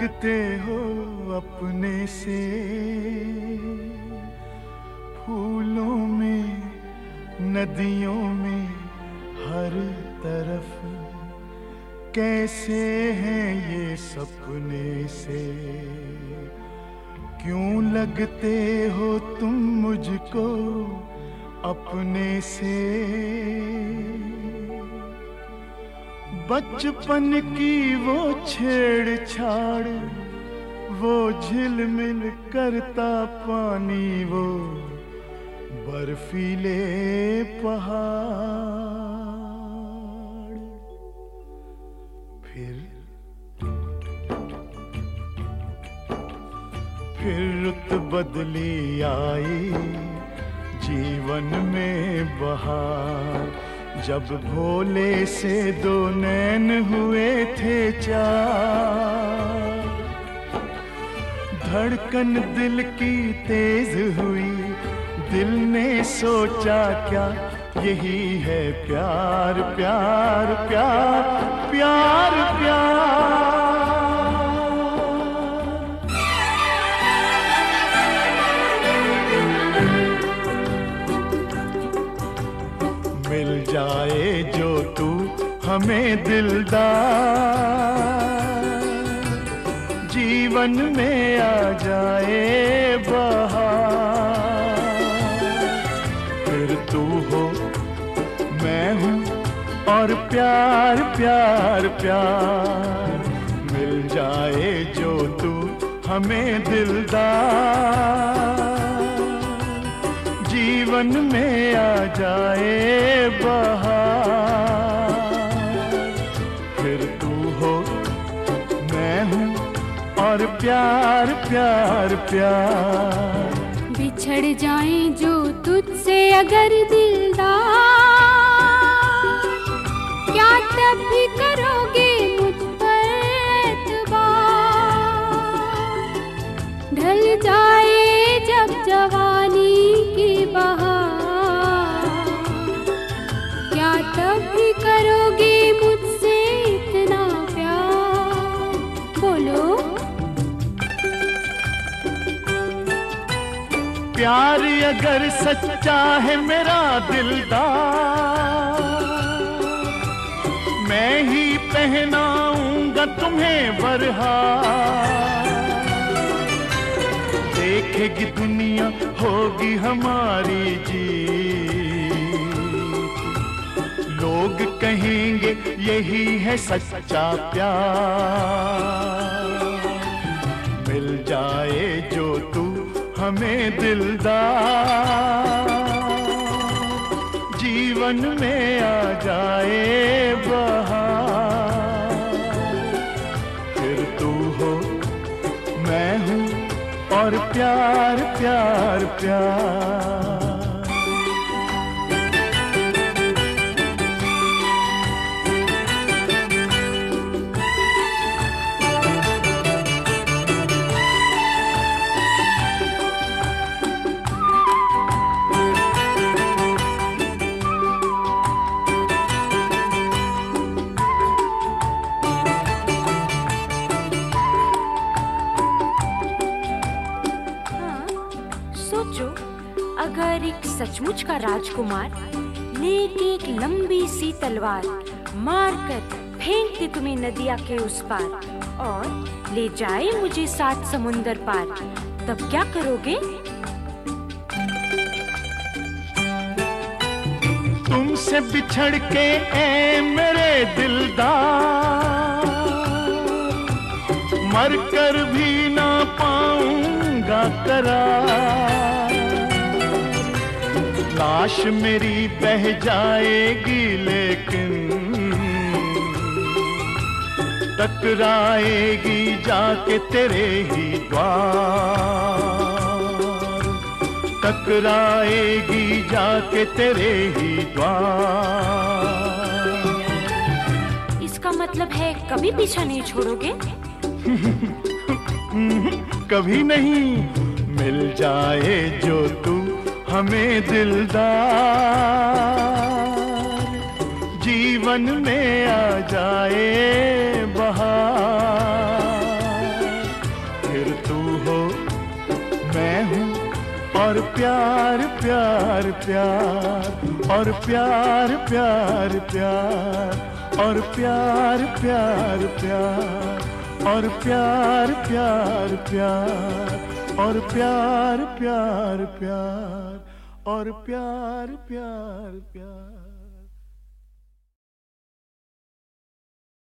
लगते हो अपने से, फूलों में नदियों में हर तरफ, कैसे हैं ये सपने से, क्यों लगते हो तुम मुझको अपने से। बचपन की वो छेड़छाड़, वो झिलमिल करता पानी, वो बर्फीले पहाड़, फिर रुत बदली आई जीवन में बहार, जब भोले से दो नैन हुए थे चार, धड़कन दिल की तेज हुई, दिल ने सोचा क्या यही है प्यार, प्यार प्यार प्यार प्यार। मिल जाए जो तू हमें दिलदार, जीवन में आ जाए बहार, फिर तू हो मैं हूँ और प्यार प्यार प्यार। मिल जाए जो तू हमें दिलदार, जीवन में आ जाए बहार, फिर तू हो मैं हूँ और प्यार प्यार प्यार। बिछड़ जाएं जो तुझसे अगर दिलदार, क्या तब भी करोगे मुझ पर एतबार, ढल जाए जब जवानी की बहार, क्या तब भी करोगे मुझसे इतना प्यार, बोलो। प्यार अगर सच्चा है मेरा दिलदार, मैं ही पहनाऊंगा तुम्हें बरहार, देखेगी दुनिया होगी हमारी जीत, लोग कहेंगे यही है सच्चा प्यार। मिल जाए जो तू हमें दिलदार, जीवन में आ जाए बहार, फिर तू हो मैं हूँ और प्यार प्यार प्यार। अगर एक सचमुच का राजकुमार लेके एक लंबी सी तलवार मारकर फेंक दे तुम्हें नदिया के उस पार और ले जाए मुझे 7 समुंदर पार, तब क्या करोगे? तुमसे बिछड़ के ऐ मेरे दिलदार, मर कर भी ना पाऊंगा करार, लाश मेरी बह जाएगी लेकिन टकराएगी जाके तेरे ही द्वार, टकराएगी जाके तेरे ही द्वार। इसका मतलब है कभी पीछा नहीं छोड़ोगे? कभी नहीं। मिल जाए जो तू हमें दिलदार, जीवन में आ जाए बहार, और प्यार प्यार प्यार और प्यार प्यार प्यार और प्यार प्यार प्यार और प्यार प्यार प्यार और प्यार प्यार प्यार और प्यार प्यार प्यार।